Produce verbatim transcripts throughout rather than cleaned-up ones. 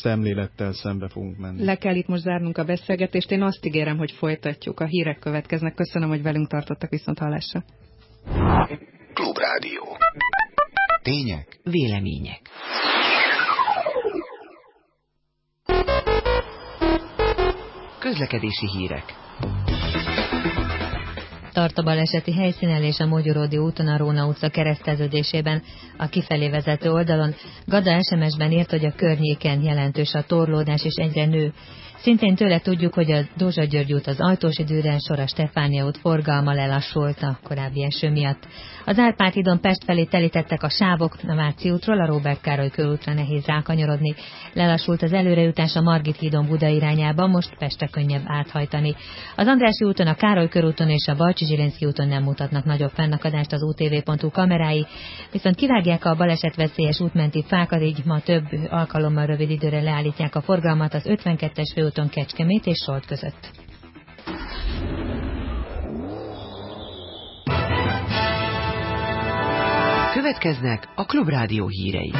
szemlélettel szembe fogunk menni. Le kell itt most zárnunk a beszélgetést. Én azt ígérem, hogy folytatjuk. A hírek következnek. Köszönöm, hogy velünk tartottak, viszont hallásra. Klubrádió. Tények, vélemények. Közlekedési hírek. Tart a baleseti helyszínen a Mogyoródi úton a Róna utca kereszteződésében a kifelé vezető oldalon. Gada es em es-ben írt, hogy a környéken jelentős a torlódás és egyre nő. Szintén tőle tudjuk, hogy a Dózsa György út, az Ajtósi Dürer sor, a Stefánia út forgalma lelassult a korábbi eső miatt. Az Árpád hídon Pest felé telítettek a sávok, a Váci útról a Róbert Károly körútra nehéz rákanyarodni. Lelassult az előrejutás a Margit hídon Buda irányába, most Pestre könnyebb áthajtani. Az Andrássy úton, a Károly körúton és a Balcsi Zsilinszky úton nem mutatnak nagyobb fennakadást az u té vé pont hu kamerái, viszont kivágják a balesetveszélyes útmenti fákat, így ma több alkalommal rövid időre leállítják a forgalmat az ötvenkettes főúton Kecskemét és Solt között. Következnek a Klubrádió hírei.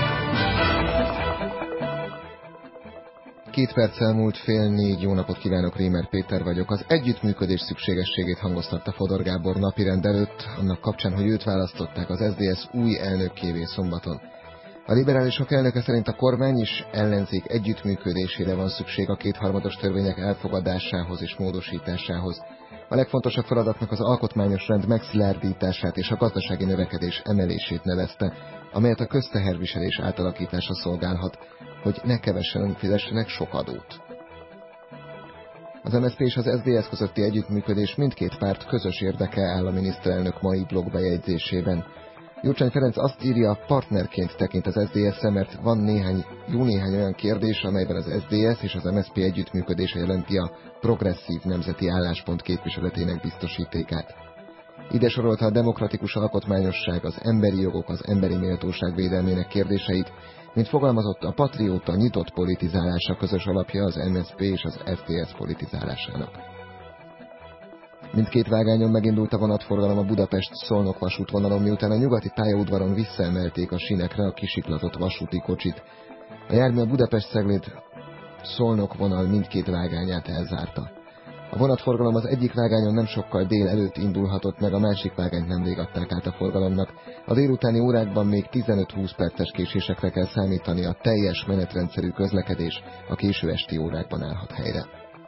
Két perccel múlt fél négy, jó napot kívánok, Rémer Péter vagyok. Az együttműködés szükségességét hangoztatta Fodor Gábor napirend előtt, annak kapcsán, hogy őt választották az es zé es új elnökkévé szombaton. A liberálisok elnöke szerint a kormány és ellenzék együttműködésére van szükség a kétharmados törvények elfogadásához és módosításához. A legfontosabb feladatnak az alkotmányos rend megszilárdítását és a gazdasági növekedés emelését nevezte, amelyet a közteherviselés átalakítása szolgálhat, hogy ne kevesen fizessenek sok adót. Az em es zé pé és az es zé dé es közötti együttműködés mindkét párt közös érdeke áll a miniszterelnök mai blogbejegyzésében. Gyurcsány Ferenc azt írja, partnerként tekint az es zé dé es-re, mert van néhány, jó néhány olyan kérdés, amelyben az es zé dé es és az em es zé pé együttműködése jelenti a progresszív nemzeti álláspont képviseletének biztosítékát. Ide sorolta a demokratikus alkotmányosság, az emberi jogok, az emberi méltóság védelmének kérdéseit, mint fogalmazott, a patrióta nyitott politizálása közös alapja az em es zé pé és az es zé dé es politizálásának. Mindkét vágányon megindult a vonatforgalom a Budapest-Szolnok vasútvonalon, miután a nyugati pályaudvaron visszaemelték a sínekre a kisiklatott vasúti kocsit. A jármű a Budapest-Cegléd-Szolnok vonal mindkét vágányát elzárta. A vonatforgalom az egyik vágányon nem sokkal dél előtt indulhatott meg, a másik vágányt nemrég adták át a forgalomnak. A délutáni órákban még tizenöt-húsz perces késésekre kell számítani, a teljes menetrendszerű közlekedés a késő esti órákban állhat helyre.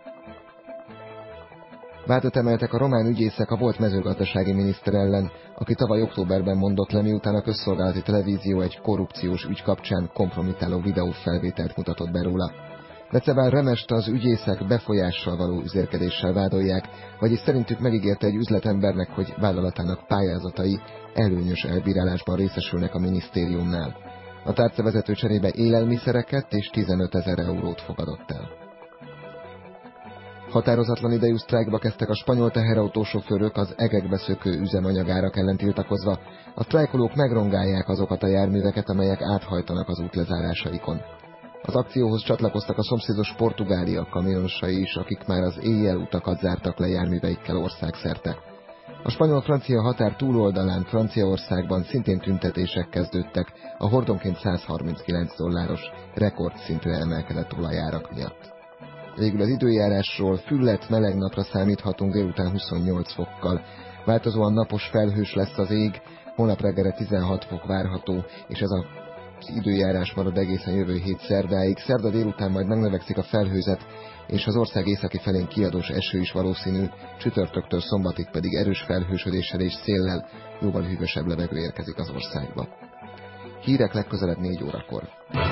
Vádat emeltek a román ügyészek a volt mezőgazdasági miniszter ellen, aki tavaly októberben mondott le, miután a közszolgálati televízió egy korrupciós ügy kapcsán kompromittáló videófelvételt mutatott be róla. Decebár Remest az ügyészek befolyással való üzérkedéssel vádolják, vagyis szerintük megígérte egy üzletembernek, hogy vállalatának pályázatai előnyös elbírálásban részesülnek a minisztériumnál. A tárcavezető cserébe élelmiszereket és tizenötezer eurót fogadott el. Határozatlan idejű sztrájkba kezdtek a spanyol teherautósofőrök az egekbe szökő üzemanyagárak ellen tiltakozva. A sztrájkolók megrongálják azokat a járműveket, amelyek áthajtanak az út lezárásaikon. Az akcióhoz csatlakoztak a szomszédos Portugália kamionosai is, akik már az éjjel utakat zártak le járműveikkel országszerte. A spanyol-francia határ túloldalán Franciaországban szintén tüntetések kezdődtek a hordonként száz harminckilenc dolláros rekordszintű emelkedett olajárak miatt. Végül az időjárásról: fülledt meleg napra számíthatunk délután huszonnyolc fokkal. Változóan napos, felhős lesz az ég, holnap reggelre tizenhat fok várható, és ez az időjárás marad egészen jövő hét szerdáig. Szerda délután majd megnövekszik a felhőzet, és az ország északi felén kiadós eső is valószínű, csütörtöktől szombatig pedig erős felhősödéssel és széllel jóval hűvösebb levegő érkezik az országba. Hírek legközelebb négy órakor.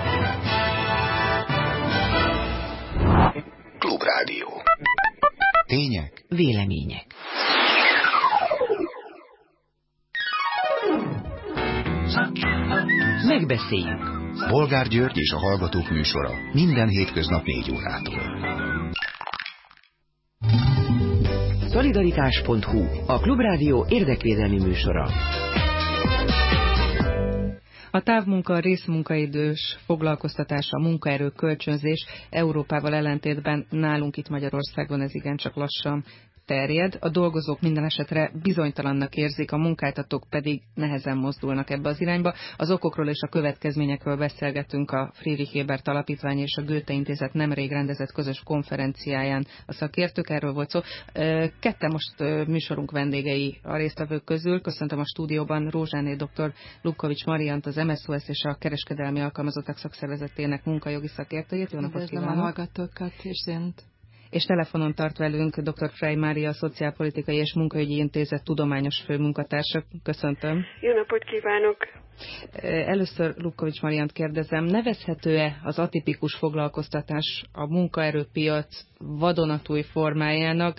Klubrádió. Tények, vélemények. Megbeszéljük. Bolgár György és a Hallgatók műsora minden hétköznap négy órától. Szolidaritás pont hu, a Klubrádió érdekvédelmi műsora. A távmunka, a részmunkaidős foglalkoztatása, a munkaerő kölcsönzés Európával ellentétben nálunk itt Magyarországon ez igencsak lassan terjed, a dolgozók minden esetre bizonytalannak érzik, a munkáltatók pedig nehezen mozdulnak ebbe az irányba. Az okokról és a következményekről beszélgetünk a Friedrich Ebert Alapítvány és a Goethe Intézet nemrég rendezett közös konferenciáján a szakértők, erről volt szó. Ketten most műsorunk vendégei a résztvevők közül. Köszöntöm a stúdióban Rózsáné dr. Lubkovics Mariant, az em es o es és a Kereskedelmi Alkalmazottak Szakszervezetének munkajogi szakértőjét. Jó napot kívánok! A hallgatókat és önt. És telefonon tart velünk dr. Frey Mária, a Szociálpolitikai és Munkaügyi Intézet tudományos főmunkatársa. Köszöntöm. Jó napot kívánok! Először Lubkovics Mariant kérdezem, nevezhető-e az atipikus foglalkoztatás a munkaerőpiac vadonatúj formájának,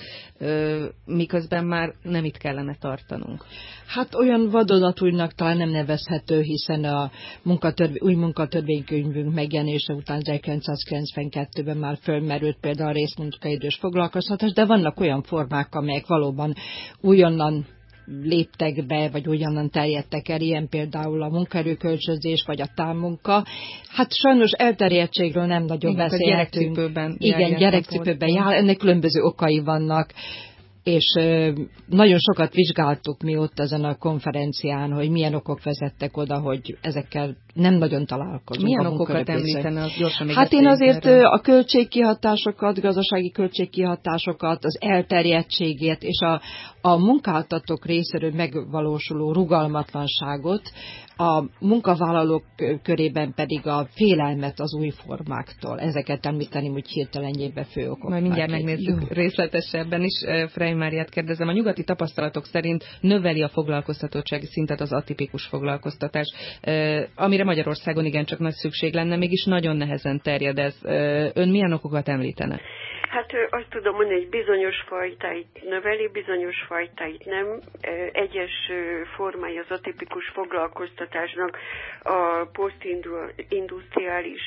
miközben már nem itt kellene tartanunk? Hát olyan vadonatújnak talán nem nevezhető, hiszen a munkatörv, új munkatörvénykönyvünk megjelenése után ezerkilencszázkilencvenkettőben már fölmerült például a részmunkaidős foglalkoztatás, de vannak olyan formák, amelyek valóban újonnan léptek be, vagy ugyanan terjedtek el, ilyen például a munkaerőkölcsönzés, vagy a távmunka. Hát sajnos elterjedtségről nem nagyon igen, beszélhetünk. Gyerekcipőben Igen, gyerekcipőben jár, ennek különböző okai vannak, és nagyon sokat vizsgáltuk mi ott ezen a konferencián, hogy milyen okok vezettek oda, hogy ezekkel nem nagyon találkozunk. Milyen okokat említene? Az gyorsan még hát én azért erről. A költségkihatásokat, gazdasági költségkihatásokat, az elterjedtségét és a, a munkáltatók részéről megvalósuló rugalmatlanságot, a munkavállalók körében pedig a félelmet az új formáktól. Ezeket említeni, hogy hirtelenjében fő okok. Majd mindjárt megnézzük jó. részletesebben is. Frey Máriát kérdezem, a nyugati tapasztalatok szerint növeli a foglalkoztatottsági szintet az atipikus foglalkoztatás, amire Magyarországon igencsak nagy szükség lenne, mégis nagyon nehezen terjed ez. Ön milyen okokat említene? Hát azt tudom mondani, hogy bizonyos fajtáit növeli, bizonyos fajtáit nem. Egyes formája az atipikus foglalkoztatásnak a posztindustriális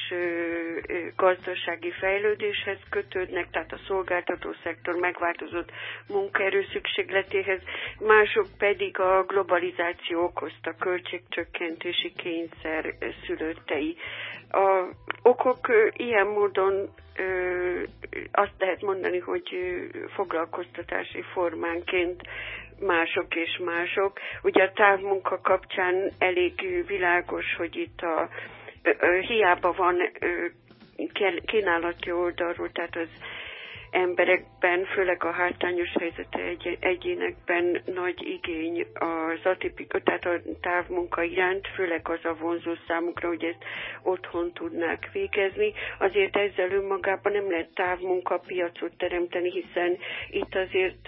gazdasági fejlődéshez kötődnek, tehát a szolgáltató szektor megváltozott munkaerő szükségletéhez, mások pedig a globalizáció okozta költségcsökkentési kényszer szülöttei. A okok ilyen módon Ö, azt lehet mondani, hogy foglalkoztatási formánként mások és mások. Ugye a távmunka kapcsán elég világos, hogy itt a ö, ö, hiába van ö, kínálati oldalról, tehát az emberekben, főleg a hátrányos helyzetű egy, egyénekben nagy igény az atipik, tehát a távmunka iránt, főleg az a vonzó számukra, hogy ezt otthon tudnák végezni. Azért ezzel önmagában nem lehet távmunkapiacot teremteni, hiszen itt azért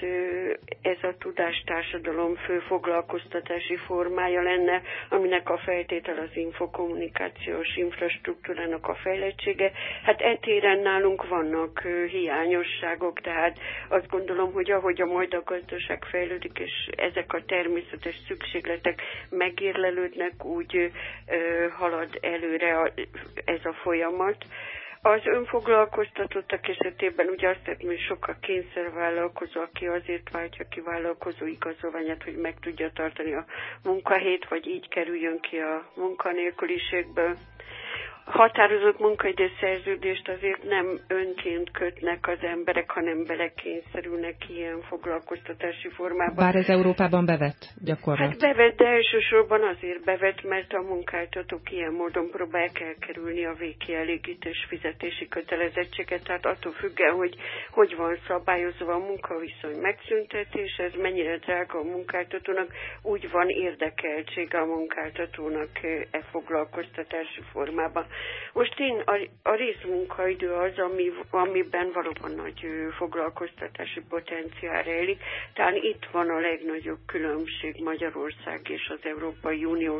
ez a tudástársadalom fő foglalkoztatási formája lenne, aminek a feltétel az infokommunikációs infrastruktúrának a fejlettsége. Hát e téren nálunk vannak hiányos tehát azt gondolom, hogy ahogy a majd a gazdaság fejlődik, és ezek a természetes szükségletek megérlelődnek, úgy ö, halad előre a, ez a folyamat. Az önfoglalkoztatottak esetében ugye azt lehet, hogy sok a kényszervállalkozó, aki azért váltja ki vállalkozó igazolványát, hogy meg tudja tartani a munkahelyét, vagy így kerüljön ki a munkanélküliségből. Határozott munkaidő szerződést azért nem önként kötnek az emberek, hanem belekényszerülnek ilyen foglalkoztatási formában. Bár ez Európában bevett gyakorlat. Hát bevett, de elsősorban azért bevett, mert a munkáltatók ilyen módon próbálják elkerülni a végkielégítés fizetési kötelezettséget. Tehát attól függően, hogy hogy van szabályozva a munkaviszony megszüntetés, ez mennyire drága a munkáltatónak, úgy van érdekeltsége a munkáltatónak e foglalkoztatási formában. Most én a, a részmunkaidő az, ami, amiben valóban nagy foglalkoztatási potenciál rejlik. Tehát itt van a legnagyobb különbség Magyarország és az Európai Unió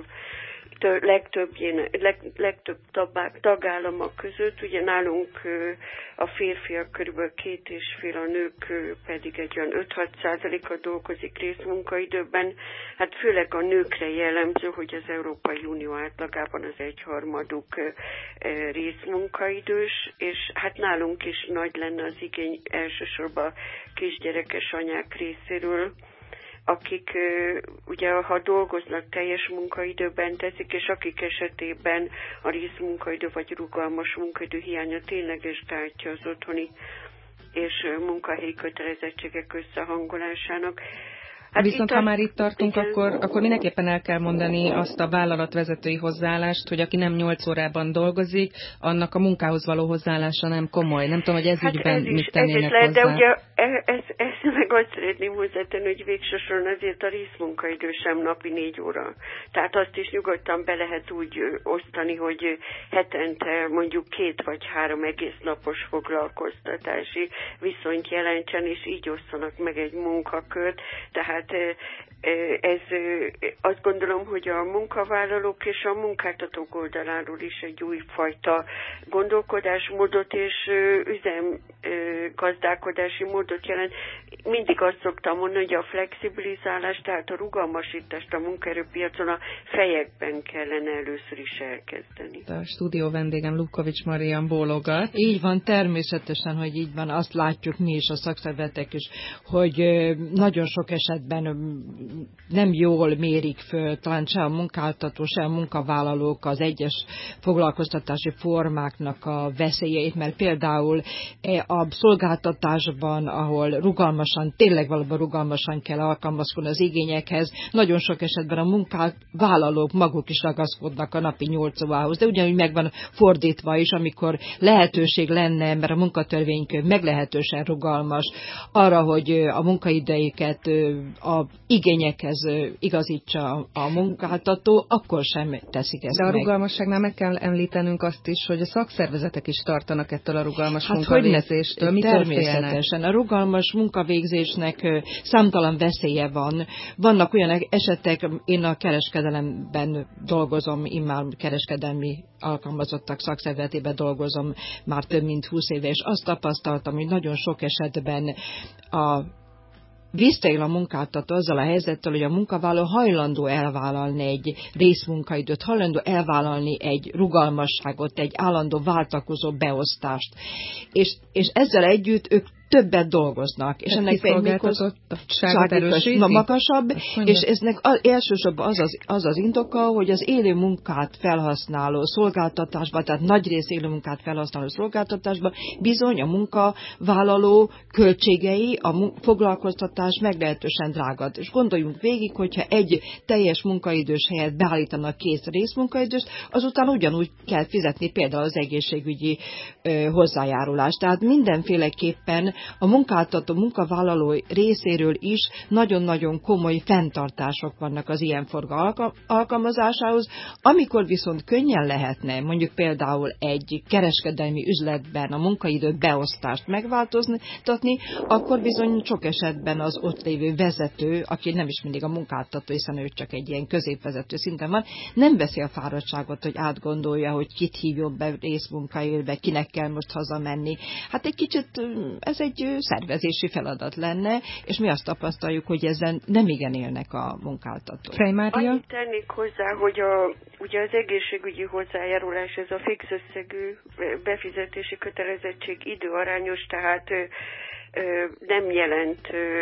legtöbbjén, leg, legtöbb tagállamok között. Ugye nálunk a férfiak körülbelül két és fél, a nők pedig egy olyan öt-hat százaléka dolgozik részmunkaidőben. Hát főleg a nőkre jellemző, hogy az Európai Unió átlagában az egyharmaduk részmunkaidős, és hát nálunk is nagy lenne az igény elsősorban kisgyerekes anyák részéről, akik ugye, ha dolgoznak, teljes munkaidőben teszik, és akik esetében a részmunkaidő vagy rugalmas munkaidő hiánya tényleges gátja az otthoni és munkahelyi kötelezettségek összehangolásának. Hát Viszont ha már itt tartunk, igen. akkor, akkor mindenképpen el kell mondani azt a vállalatvezetői hozzáállást, hogy aki nem nyolc órában dolgozik, annak a munkához való hozzáállása nem komoly. Nem tudom, hogy ez hát ügyben ez is, mit tennének ez is lehet, hozzá. de ugye ez, ez meg azt szeretném hozzátenni, hogy végsősoron azért a részmunkaidő sem napi négy óra. Tehát azt is nyugodtan be lehet úgy osztani, hogy hetente mondjuk két vagy három egész napos foglalkoztatási viszonyt jelentsen, és így osszanak meg egy munkakört. Tehát ez azt gondolom, hogy a munkavállalók és a munkáltatók oldaláról is egy újfajta gondolkodásmódot és üzemgazdálkodási módot jelent. Mindig azt szoktam mondani, hogy a flexibilizálás, tehát a rugalmasítást a munkaerőpiacon a fejekben kellene először is elkezdeni. A stúdió vendégem Lubkovics Marian bólogat. Így van, természetesen, hogy így van. Azt látjuk mi is, a szakszervezetek is, hogy nagyon sok esetben nem jól mérik föl, talán se a munkáltató, se a munkavállalók az egyes foglalkoztatási formáknak a veszélyeit, mert például a szolgáltatásban, ahol rugalmasan, tényleg valóban rugalmasan kell alkalmazkodni az igényekhez, nagyon sok esetben a munkavállalók maguk is ragaszkodnak a napi nyolc órához, de ugyanúgy megvan fordítva is, amikor lehetőség lenne, mert a munkatörvénykönyv meglehetősen rugalmas arra, hogy a munkaidejüket a igényekhez igazítsa a munkáltató, akkor sem teszik ezt De a meg. rugalmasságnál meg kell említenünk azt is, hogy a szakszervezetek is tartanak ettől a rugalmas hát munkavégzéstől. Mitől természetesen. A rugalmas munkavégzésnek számtalan veszélye van. Vannak olyan esetek, én a kereskedelemben dolgozom, immár kereskedelmi alkalmazottak szakszervezetében dolgozom már több mint húsz éve, és azt tapasztaltam, hogy nagyon sok esetben a visszaél a munkáltató azzal a helyzettel, hogy a munkavállaló hajlandó elvállalni egy részmunkaidőt, hajlandó elvállalni egy rugalmasságot, egy állandó váltakozó beosztást. És, és ezzel együtt ők többet dolgoznak, és ez ennek kiszolgáltatottságot erősíti? magasabb, és eznek az, elsősorban az az, az az indoka, hogy az élő munkát felhasználó szolgáltatásban, tehát nagy rész élő munkát felhasználó szolgáltatásban bizony a munkavállaló költségei, a foglalkoztatás meglehetősen drága. És gondoljunk végig, hogyha egy teljes munkaidős helyett beállítanak két részmunkaidőst, azután ugyanúgy kell fizetni például az egészségügyi ö, hozzájárulást. Tehát mindenféleképpen a munkáltató, munkavállaló részéről is nagyon-nagyon komoly fenntartások vannak az ilyen forga alkalmazásához, amikor viszont könnyen lehetne, mondjuk például egy kereskedelmi üzletben a munkaidő beosztást megváltoztatni, akkor bizony sok esetben az ott lévő vezető, aki nem is mindig a munkáltató, hiszen ő csak egy ilyen középvezető szinten van, nem veszi a fáradtságot, hogy átgondolja, hogy kit hívjon be részmunkaidőbe, kinek kell most hazamenni. Hát egy kicsit ez egy szervezési feladat lenne, és mi azt tapasztaljuk, hogy ezzel nem igen élnek a munkáltatók. Fej Mária? Annyit tennék hozzá, hogy a, ugye az egészségügyi hozzájárulás, ez a fix összegű befizetési kötelezettség időarányos, tehát ö, ö, nem jelent ö,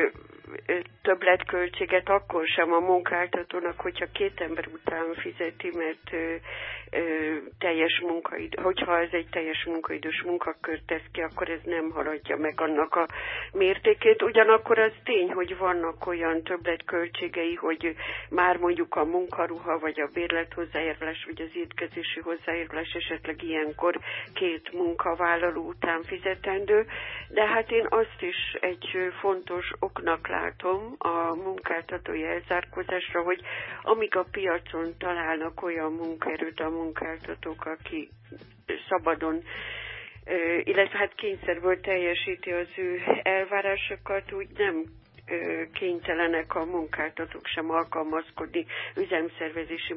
többletköltséget akkor sem a munkáltatónak, hogyha két ember után fizeti, mert ö, ö, teljes munkaidő, hogyha ez egy teljes munkaidős munkakört tesz ki, akkor ez nem haladja meg annak a mértékét. Ugyanakkor az tény, hogy vannak olyan többletköltségei, hogy már mondjuk a munkaruha, vagy a bérlet hozzájárulás, vagy az étkezési hozzájárulás esetleg ilyenkor két munkavállaló után fizetendő, de hát én azt is egy fontos oknak látom a munkáltatói elzárkózásra, hogy amíg a piacon találnak olyan munkaerőt a munkáltatók, aki szabadon, illetve hát kényszerből teljesíti az ő elvárásokat, úgy nem kénytelenek a munkáltatók sem alkalmazkodni üzemszervezési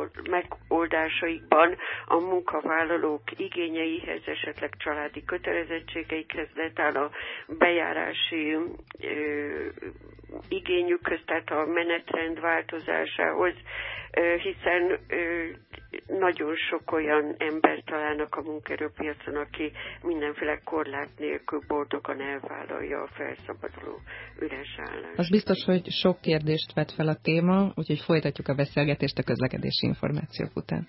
megoldásaikban a munkavállalók igényeihez, esetleg családi kötelezettségeikhez, letán a bejárási ö, igényükhöz, tehát a menetrend változásához, ö, hiszen ö, nagyon sok olyan ember találnak a munkaerőpiacon, aki mindenféle korlát nélkül boldogan elvállalja a felszabaduló üres állást. Az biztos, hogy sok kérdést vet fel a téma, úgyhogy folytatjuk a beszélgetést a közlekedési információk után.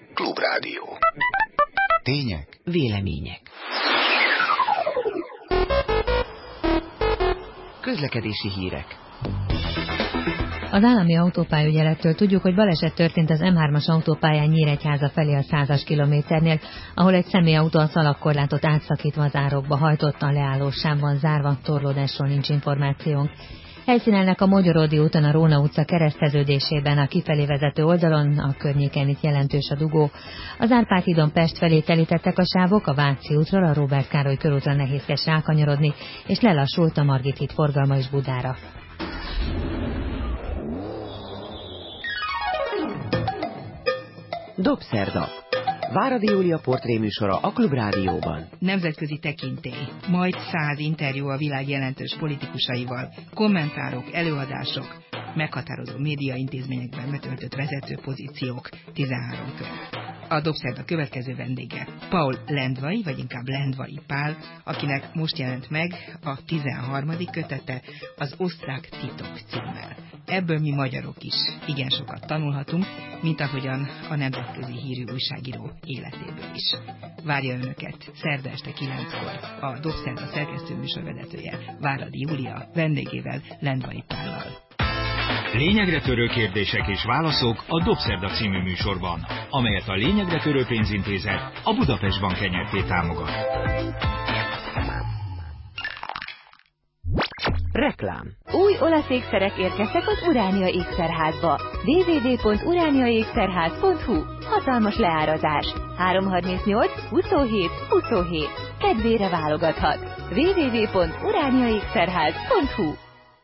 Klubrádió. Tények. Vélemények. Közlekedési hírek. Az állami autópályaügyelettől tudjuk, hogy baleset történt az em hármas autópályán Nyíregyháza felé a százas kilométernél, ahol egy személyautó a szalagkorlátot átszakítva az árokba hajtott, a leállós sávban zárva, torlódásról nincs információnk. Helyszínelnek a Mogyorodi úton a Róna utca kereszteződésében, a kifelé vezető oldalon, a környéken itt jelentős a dugó. Az Árpád hídon Pest felé telítettek a sávok, a Váci útról a Róbert Károly körútra nehézkes rákanyarodni, és lelassult a Margit híd forgalma is Budára. Dobszerda. Váradi Júlia portréműsora a Klubrádióban. Nemzetközi tekintély, majd száz interjú a világ jelentős politikusaival, kommentárok, előadások, meghatározó médiaintézményekben betöltött vezető pozíciók, tizenhárom könyv. A Dobszerda következő vendége Paul Lendvai, vagy inkább Lendvai Pál, akinek most jelent meg a tizenharmadik kötete, az Osztrák titok címmel. Ebből mi magyarok is igen sokat tanulhatunk, mint ahogyan a nemzetközi hírű újságíró életéből is. Várja önöket szerda este kilenckor a Dobszerda szerkesztő műsorvezetője Váradi Júlia vendégével, Lendvai Pállal. Lényegre törő kérdések és válaszok a Dobszerda című műsorban, amelyet a Lényegre Törő Pénzintézet, a Budapest Bank Kft. Támogat. Reklám. Új olasz ékszerek érkeztek az Uránia ékszerházba. double-u double-u double-u pont uránia ékszerház pont hu. Hatalmas leárazás. háromszázharmincnyolc huszonhét huszonhét. Kedvére válogathat. double-u double-u double-u pont uránia ékszerház pont hu.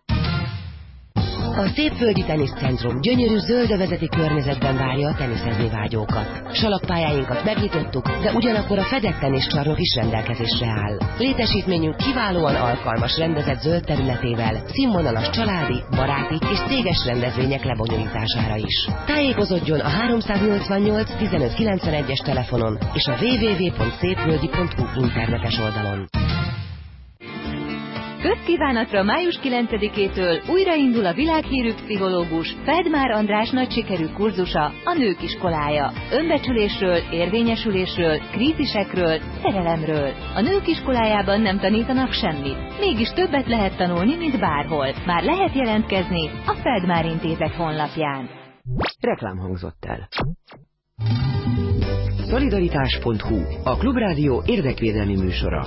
A Szépvölgyi Teniszcentrum gyönyörű zöldövezeti környezetben várja a teniszezni vágyókat. Salakpályáinkat megnyitottuk, de ugyanakkor a fedett teniszcsarnok is rendelkezésre áll. Létesítményünk kiválóan alkalmas rendezett zöld területével, színvonalas családi, baráti és céges rendezvények lebonyolítására is. Tájékozódjon a háromszáznyolcvannyolc tizenöt kilencvenegyes telefonon és a double-u double-u double-u pont szépvölgyi pont hu internetes oldalon. Közkívánatra május kilencedikétől újraindul a világhírű pszichológus Feldmár András nagy sikerű kurzusa, a Nők iskolája. Önbecsülésről, érvényesülésről, krízisekről, szerelemről. A Nők iskolájában nem tanítanak semmit. Mégis többet lehet tanulni, mint bárhol. Már lehet jelentkezni a Feldmár Intézet honlapján. Reklám hangzott el. Szolidaritás pont hu. A Klubrádió érdekvédelmi műsora.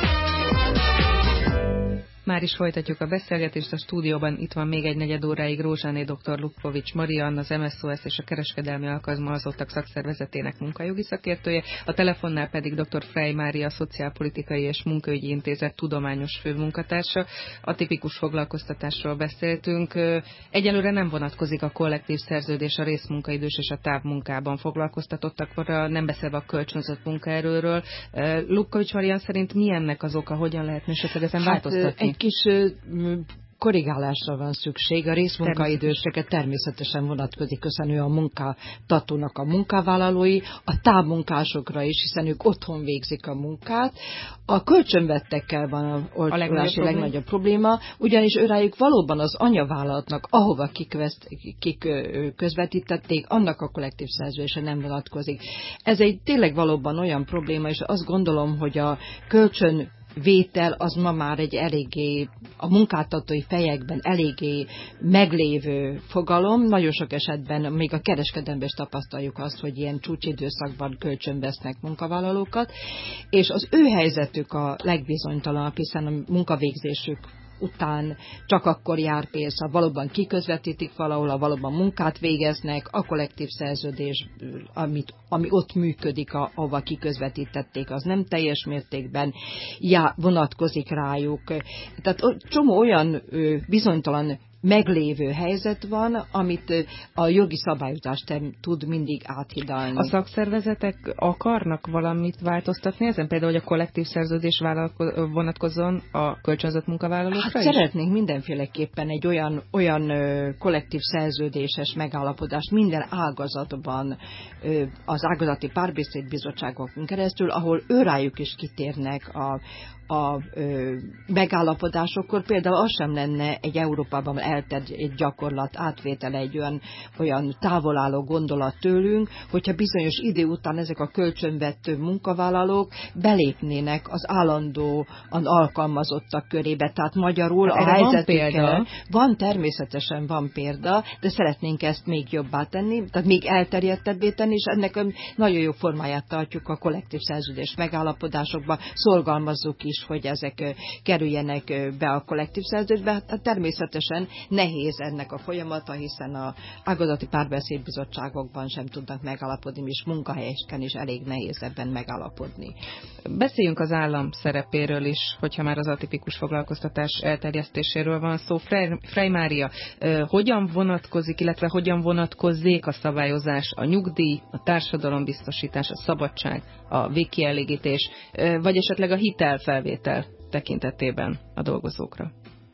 Már is folytatjuk a beszélgetést, a stúdióban itt van még egy negyed óráig Rózsáné dr. Lupkovics Mariann, az em es o es és a Kereskedelmi Alkalmazottak Szakszervezetének munkajogi szakértője, a telefonnál pedig dr. Frey Mária, a Szociálpolitikai és Munkaügyi Intézet tudományos főmunkatársa. A tipikus foglalkoztatásról beszéltünk. Egyelőre nem vonatkozik a kollektív szerződés a részmunkaidős és a távmunkában foglalkoztatottakra, nem beszélve a kölcsönzött munkaerőről. Lupkovics Mariann szerint mi ennek az oka, hogyan lehetne esetleg ezen hát, változtatni? Kis korrigálásra van szükség. A részmunkaidőseket természetesen vonatkozik, hiszen ő a munkáltatónak a munkavállalói, a távmunkásokra is, hiszen ők otthon végzik a munkát. A kölcsönvettekkel van a, a legnagyobb, legnagyobb probléma, ugyanis őrájuk valóban az anyavállalatnak, ahova kiközvetítették, annak a kollektív szerződése nem vonatkozik. Ez egy tényleg valóban olyan probléma, és azt gondolom, hogy a kölcsön vétel az ma már egy eléggé, a munkáltatói fejekben eléggé meglévő fogalom. Nagyon sok esetben még a kereskedelemben is tapasztaljuk azt, hogy ilyen csúcsidőszakban kölcsönvesznek munkavállalókat, és az ő helyzetük a legbizonytalanabb, hiszen a munkavégzésük után csak akkor jár pénz, ha valóban kiközvetítik valahol, ha valóban munkát végeznek, a kollektív szerződés, amit, ami ott működik, ahova kiközvetítették, az nem teljes mértékben já, vonatkozik rájuk. Tehát csomó olyan bizonytalan meglévő helyzet van, amit a jogi szabályozást tud mindig áthidalni. A szakszervezetek akarnak valamit változtatni ezen? Például, hogy a kollektív szerződés vonatkozzon a kölcsönzött munkavállalókra hát is? Szeretnénk mindenféleképpen egy olyan, olyan kollektív szerződéses megállapodást minden ágazatban, az ágazati párbeszédbizottságokon keresztül, ahol őrájuk is kitérnek a a ö, megállapodásokkor, például az sem lenne egy Európában elterjedt gyakorlat átvétele, egy olyan, olyan távolálló gondolat tőlünk, hogyha bizonyos idő után ezek a kölcsönvettő munkavállalók belépnének az állandóan alkalmazottak körébe. Tehát magyarul hát a helyzetükkel van, természetesen van példa, de szeretnénk ezt még jobbá tenni, tehát még elterjedtebbé tenni, és ennek nagyon jó formáját tartjuk a kollektív szerződés megállapodásokba, szorgalmazzuk is, hogy ezek kerüljenek be a kollektív szerződésbe. Hát természetesen nehéz ennek a folyamata, hiszen a ágazati párbeszédbizottságokban sem tudnak megállapodni, és munkahelyeken is elég nehéz ebben megállapodni. Beszéljünk az állam szerepéről is, hogyha már az atipikus foglalkoztatás elterjesztéséről van szó. Frey Mária, hogyan vonatkozik, illetve hogyan vonatkozzék a szabályozás, a nyugdíj, a társadalombiztosítás, a szabadság, a végkielégítés, vagy esetleg a hitelfelvétel tekintetében a dolgozókra?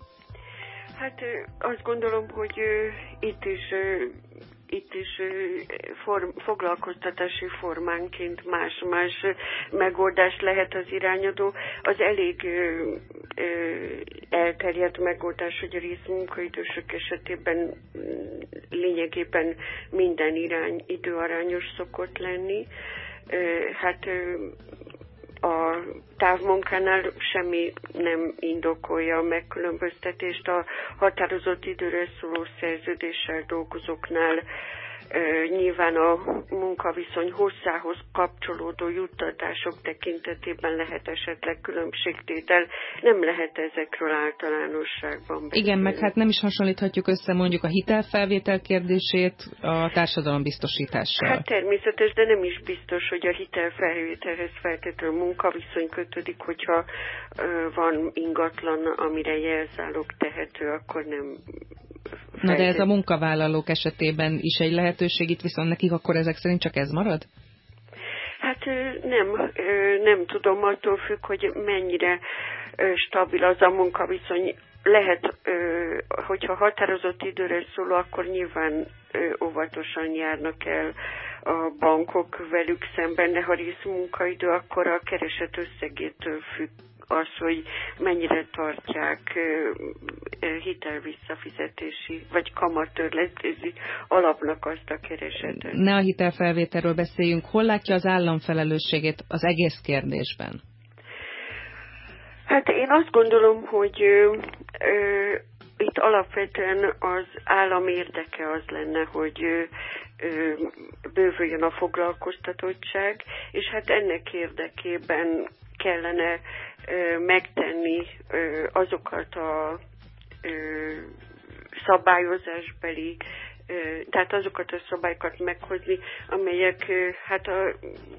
Hát azt gondolom, hogy itt is itt is form, foglalkoztatási formánként más-más megoldás lehet az irányadó. Az elég ö, ö, elterjedt megoldás, hogy a részmunkaidősök esetében lényegében minden irány időarányos szokott lenni. Ö, hát ö, a távmunkánál semmi nem indokolja a megkülönböztetést. A határozott időre szóló szerződéssel dolgozóknál nyilván a munkaviszony hosszához kapcsolódó juttatások tekintetében lehet esetleg különbségtétel, nem lehet ezekről általánosságban beszélni. Igen, meg hát nem is hasonlíthatjuk össze mondjuk a hitelfelvétel kérdését a társadalombiztosítással. Hát természetes, de nem is biztos, hogy a hitelfelvételhez feltétlenül munkaviszony kötődik, hogyha van ingatlan, amire jelzálog tehető, akkor nem. Na de ez a munkavállalók esetében is egy lehetőség, itt viszont nekik akkor ezek szerint csak ez marad? Hát nem, nem tudom, attól függ, hogy mennyire stabil az a munkaviszony. Lehet, hogyha határozott időre szóló, akkor nyilván óvatosan járnak el a bankok velük szemben, de ha részmunkaidő, akkor a keresett összegétől függ az, hogy mennyire tartják hitelvisszafizetési vagy kamattörlesztési alapnak azt a keresetet. Ne a hitelfelvételről beszéljünk. Hol látja az állam felelősségét az egész kérdésben? Hát én azt gondolom, hogy ö, ö, itt alapvetően az állam érdeke az lenne, hogy ö, ö, bővüljön a foglalkoztatottság, és hát ennek érdekében kellene ö, megtenni ö, azokat a ö, szabályozásbeli, ö, tehát azokat a szabályokat meghozni, amelyek ö, hát a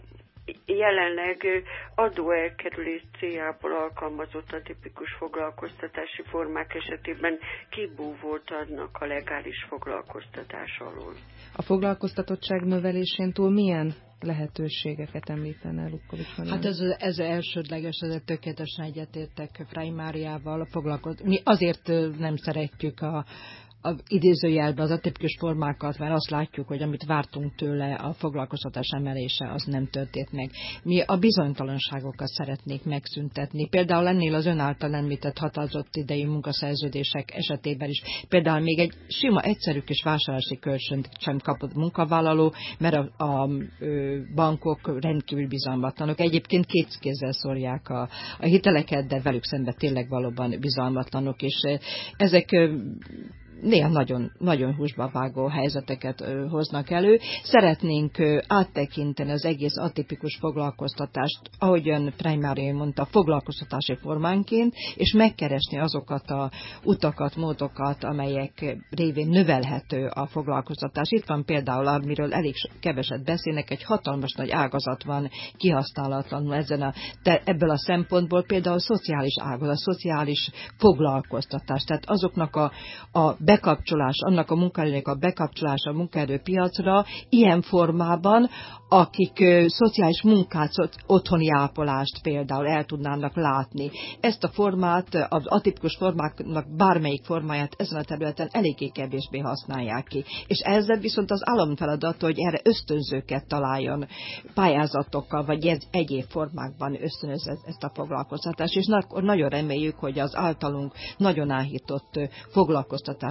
jelenleg adóelkerülés céljából alkalmazott a tipikus foglalkoztatási formák esetében kibúvót adnak a legális foglalkoztatás alól. A foglalkoztatottság növelésén túl milyen lehetőségeket említene Lukkovics Marianna? Hát ez, ez elsődleges, ez tökéletesen egyetértek Frey Máriával. Mi azért nem szeretjük a a idézőjelben az atipikus formákat, mert azt látjuk, hogy amit vártunk tőle, a foglalkoztatás emelése, az nem történt meg. Mi a bizonytalanságokat szeretnék megszüntetni. Például ennél az ön által említett határozott idejű munkaszerződések esetében is. Például még egy sima, egyszerű kis vásárlási kölcsönt sem kapott munkavállaló, mert a, a, a bankok rendkívül bizalmatlanok. Egyébként két kézzel szórják a, a hiteleket, de velük szemben tényleg valóban bizalmatlanok, és ezek néha nagyon, nagyon húsba vágó helyzeteket ö, hoznak elő. Szeretnénk ö, áttekinteni az egész atipikus foglalkoztatást, ahogyan Frey Mária mondta, foglalkoztatási formánként, és megkeresni azokat a utakat, módokat, amelyek révén növelhető a foglalkoztatás. Itt van például, amiről elég keveset beszélnek, egy hatalmas nagy ágazat van kihasználatlanul ezen a, de ebből a szempontból például a szociális ágazat, a szociális foglalkoztatás, tehát azoknak a, a bekapcsolás, annak a munkaerőnek a bekapcsolása a munkaerőpiacra ilyen formában, akik ö, szociális munkát, otthoni ápolást például el tudnának látni. Ezt a formát, az atipikus formáknak bármelyik formáját ezen a területen eléggé kevésbé használják ki. És ezzel viszont az állam feladata, hogy erre ösztönzőket találjon pályázatokkal, vagy ez, egyéb formákban ösztönöz ezt a foglalkoztatást. És na, nagyon reméljük, hogy az általunk nagyon áhított foglalkoztatás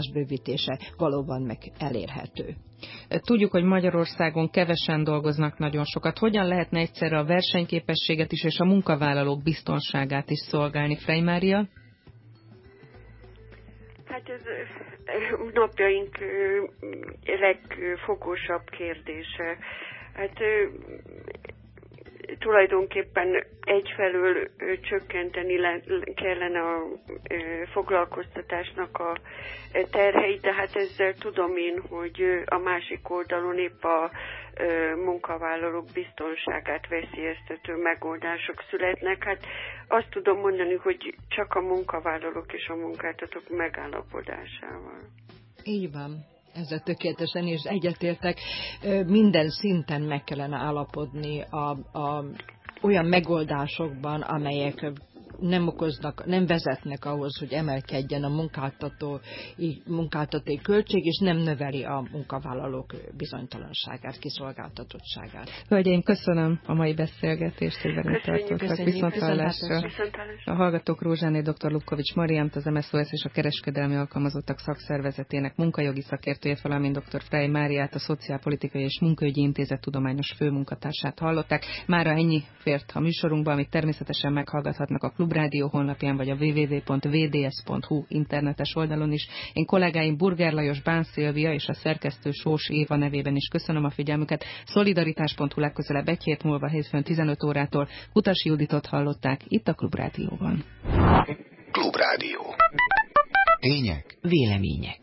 kapacitás bővítése valóban meg elérhető. Tudjuk, hogy Magyarországon kevesen dolgoznak nagyon sokat. Hogyan lehetne egyszerre a versenyképességet is és a munkavállalók biztonságát is szolgálni, Frey Mária? Hát ez napjaink legfogósabb kérdése. Hát tulajdonképpen egyfelől csökkenteni kellene a foglalkoztatásnak a terheit, de hát ezzel tudom én, hogy a másik oldalon épp a munkavállalók biztonságát veszélyeztető megoldások születnek. Hát azt tudom mondani, hogy csak a munkavállalók és a munkáltatók megállapodásával. Így van. Ezzel tökéletesen is egyetértek. Minden szinten meg kellene állapodni a, a, olyan megoldásokban, amelyek nem okoznak, nem vezetnek ahhoz, hogy emelkedjen a munkáltató, munkáltatói költség, és nem növeli a munkavállalók bizonytalanságát, kiszolgáltatottságát. Hölgyeim, köszönöm a mai beszélgetést, hogy velünk tartottak. Viszonthallásra. A hallgatók Rózsáné dr. Lubkovics Mariant, az em es zé o es és a Kereskedelmi Alkalmazottak Szakszervezetének munkajogi szakértőjét, valamint dr. Frey Máriát, a Szociálpolitikai és Munkaügyi Intézet tudományos főmunkatársát hallották. Mára ennyi fért a műsorunkba, amit természetesen meghallgathatnak a Klubrádió honlapján, vagy a double-u double-u double-u pont v d s pont h u internetes oldalon is. Én kollégáim Burger Lajos, Bán Szilvia és a szerkesztő Sós Éva nevében is köszönöm a figyelmüket. Szolidaritás pont hu legközelebb egy hét múlva hétfőn tizenöt órától Kutasi Juditot hallották itt a Klubrádióban. Klubrádió. Tények, vélemények.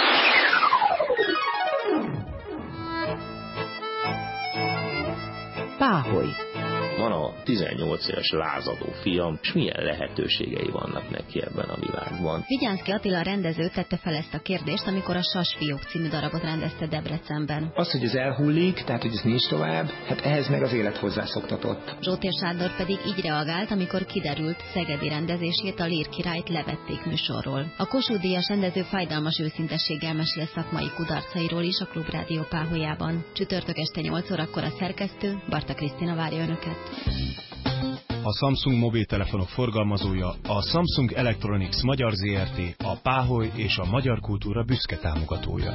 Páholy. Van a tizennyolc éves lázadó fiam, és milyen lehetőségei vannak neki ebben a világban. Vigyánszky Attila rendező tette fel ezt a kérdést, amikor a Sasfiók című darabot rendezte Debrecenben. Az, hogy ez elhullik, tehát hogy ez nincs tovább, hát ehhez meg az élet hozzászoktatott. Zsótér Sándor pedig így reagált, amikor kiderült, szegedi rendezését, a Lír királyt levették műsorról. A Kossuth Díjas rendező fájdalmas őszintességgel mesél szakmai kudarcairól is a Klubrádió páholyában. Csütörtök este nyolc órakor a szerkesztő, Barta Krisztina várja önöket. A Samsung mobiltelefonok forgalmazója, a Samsung Electronics Magyar zé er té, a Páholy és a magyar kultúra büszke támogatója.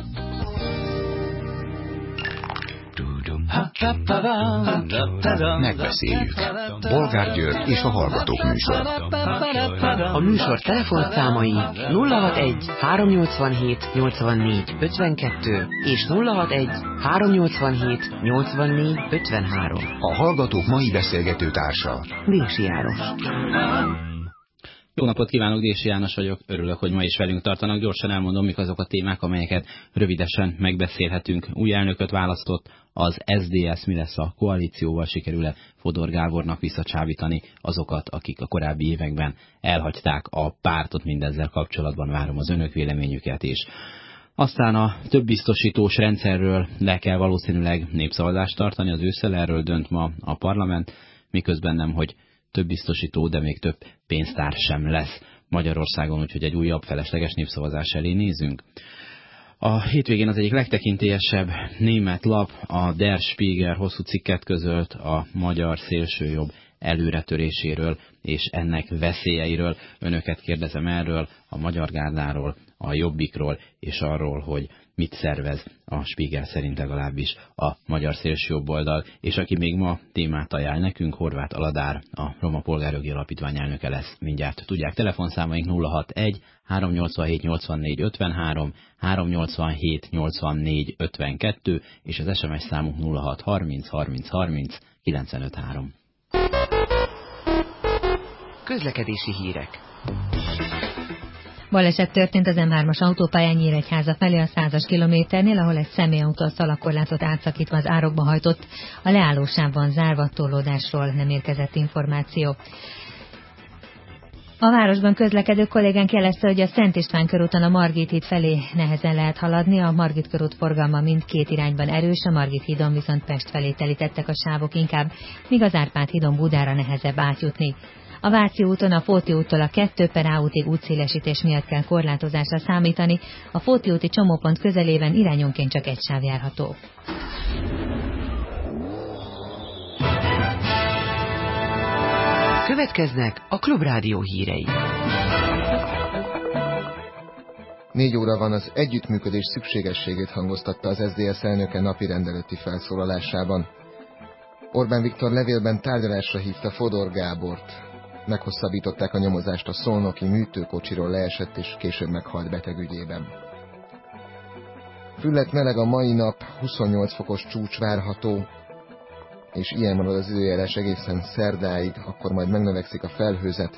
Megbeszéljük. Bolgár György és a Hallgatók műsor. A műsor telefonszámai nulla hatvanegy háromnyolcvanhét nyolcvannégy ötvenkettő és nulla hatvanegy háromnyolcvanhét nyolcvannégy ötvenhárom. A Hallgatók mai beszélgető társa Dési János. Jó napot kívánok, Dési János vagyok, örülök, hogy ma is velünk tartanak. Gyorsan elmondom, mik azok a témák, amelyeket rövidesen megbeszélhetünk. Új elnököt választott az es zé dé es, mi lesz a koalícióval, sikerül-e Fodor Gábornak visszacsábítani azokat, akik a korábbi években elhagyták a pártot, mindezzel kapcsolatban várom az önök véleményüket is. Aztán a több biztosítós rendszerről le kell valószínűleg népszavazást tartani, az ősszel erről dönt ma a parlament, miközben nem, hogy több biztosító, de még több pénztár sem lesz Magyarországon, úgyhogy egy újabb felesleges népszavazás elé nézünk. A hétvégén az egyik legtekintélyesebb német lap, a Der Spiegel hosszú cikket közölt a magyar szélsőjobb előretöréséről és ennek veszélyeiről. Önöket kérdezem erről, a Magyar Gárdáról, a Jobbikról és arról, hogy mit szervez a Spiegel szerint legalábbis a magyar szélsőjobboldal, és aki még ma témát ajánl nekünk, Horváth Aladár, a Roma Polgárjogi Alapítvány elnöke lesz. Mindjárt tudják, telefonszámaink nulla hatvanegy háromnyolcvanhét nyolcvannégy ötvenhárom, háromnyolcvanhét nyolcvannégy ötvenkettő, és az es em es számunk nulla hat harminc harminc harminc kilencvenöthárom. Közlekedési hírek. Baleset történt az em hármas autópályán Nyíregyháza felé a százas kilométernél, ahol egy személyautó a szalagkorlátot átszakítva az árokba hajtott. A leállósávban zárva, torlódásról nem érkezett információ. A városban közlekedő kollégánk jelezte, hogy a Szent István körúton a Margit híd felé nehezen lehet haladni, a Margit körút forgalma mindkét irányban erős, a Margit hídon viszont Pest felé telítettek a sávok inkább, míg az Árpád hídon Budára nehezebb átjutni. A Váci úton a Fóti úttól a kettő per á útig útszélesítés miatt kell korlátozásra számítani, a Fóti úti csomópont közelében irányonként csak egy sáv járható. Következnek a Klubrádió hírei. Négy óra van, az együttműködés szükségességét hangoztatta az es zé es elnöke napirend előtti felszólalásában. Orbán Viktor levélben tárgyalásra hívta Fodor Gábort. Meghosszabbították a nyomozást a szolnoki műtőkocsiról leesett és később meghalt beteg ügyében. Füllet meleg a mai nap, huszonnyolc fokos csúcs várható, és ilyen marad az időjárás egészen szerdáig, akkor majd megnövekszik a felhőzet,